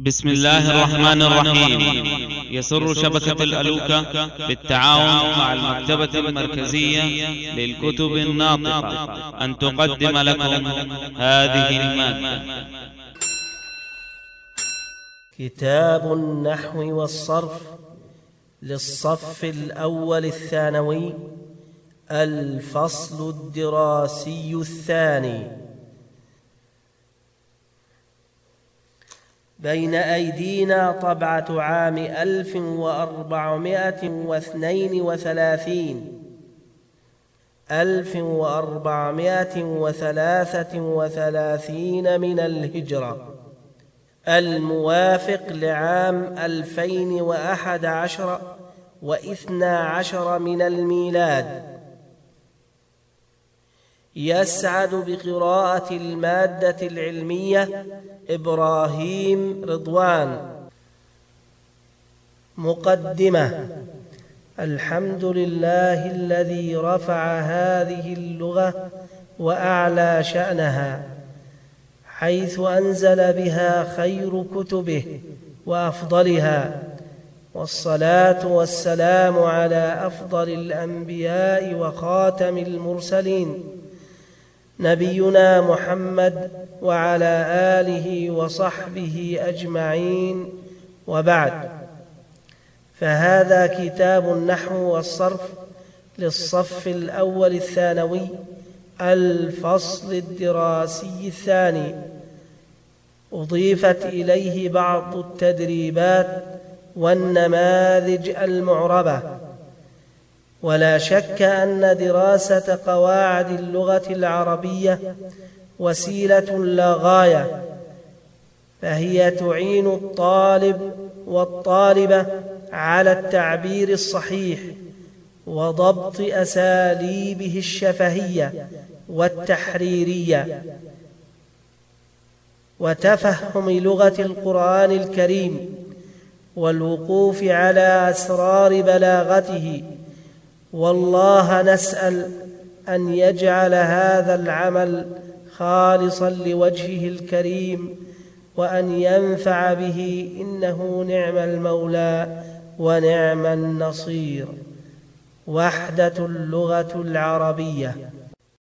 بسم الله الرحمن الرحيم. يسر شبكة الألوكة بالتعاون مع المكتبة المركزية للكتب الناطقة أن تقدم لكم هذه المادة. كتاب النحو والصرف للصف الأول الثانوي، الفصل الدراسي الثاني. بين أيدينا طبعة عام 1433 من الهجرة، الموافق لعام 2011 و12 من الميلاد. يسعد بقراءة المادة العلمية إبراهيم رضوان. مقدمة. الحمد لله الذي رفع هذه اللغة وأعلى شأنها، حيث أنزل بها خير كتبه وأفضلها، والصلاة والسلام على أفضل الأنبياء وخاتم المرسلين، نبينا محمد وعلى آله وصحبه أجمعين، وبعد. فهذا كتاب النحو والصرف للصف الأول الثانوي، الفصل الدراسي الثاني. أضيفت إليه بعض التدريبات والنماذج المعربة. ولا شك أن دراسة قواعد اللغة العربية وسيلة لا غاية، فهي تعين الطالب والطالبة على التعبير الصحيح وضبط أساليبه الشفهية والتحريرية، وتفهم لغة القرآن الكريم، والوقوف على أسرار بلاغته. والله نسأل أن يجعل هذا العمل خالصا لوجهه الكريم، وأن ينفع به، إنه نعم المولى ونعم النصير. وحدة اللغة العربية.